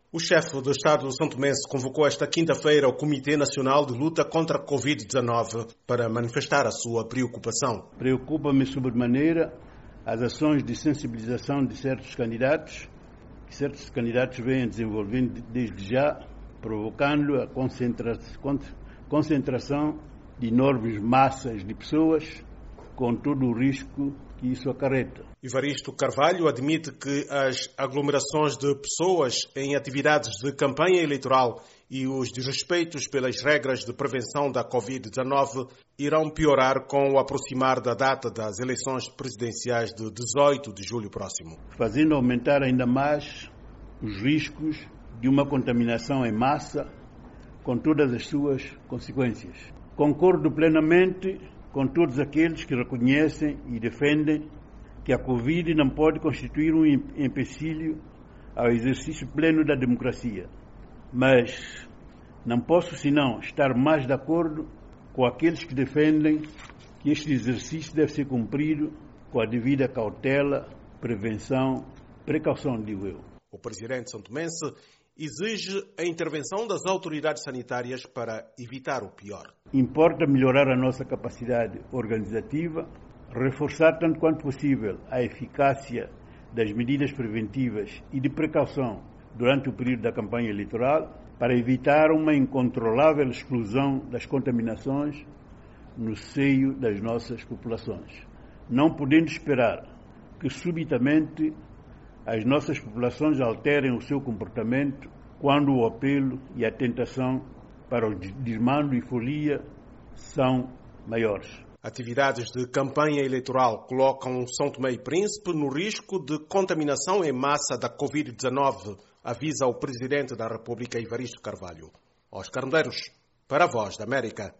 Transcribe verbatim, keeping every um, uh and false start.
O chefe do Estado do São Tomé convocou esta quinta-feira o Comitê Nacional de Luta contra a covid dezenove para manifestar a sua preocupação. Preocupa-me sobremaneira as ações de sensibilização de certos candidatos, que certos candidatos vêm desenvolvendo desde já, provocando a concentra- concentração de enormes massas de pessoas, com todo o risco que isso acarreta. Evaristo Carvalho admite que as aglomerações de pessoas em atividades de campanha eleitoral e os desrespeitos pelas regras de prevenção da covid dezenove irão piorar com o aproximar da data das eleições presidenciais de dezoito de julho próximo. Fazendo aumentar ainda mais os riscos de uma contaminação em massa, com todas as suas consequências. Concordo plenamente com todos aqueles que reconhecem e defendem que a Covid não pode constituir um empecilho ao exercício pleno da democracia. Mas não posso senão estar mais de acordo com aqueles que defendem que este exercício deve ser cumprido com a devida cautela, prevenção, precaução, digo eu. O presidente santomense exige a intervenção das autoridades sanitárias para evitar o pior. Importa melhorar a nossa capacidade organizativa, reforçar tanto quanto possível a eficácia das medidas preventivas e de precaução durante o período da campanha eleitoral para evitar uma incontrolável explosão das contaminações no seio das nossas populações. Não podendo esperar que subitamente as nossas populações alterem o seu comportamento quando o apelo e a tentação para o desmando e folia são maiores. Atividades de campanha eleitoral colocam São Tomé e Príncipe no risco de contaminação em massa da covid dezenove, avisa o Presidente da República, Evaristo Carvalho. Oscar Medeiros, para a Voz da América.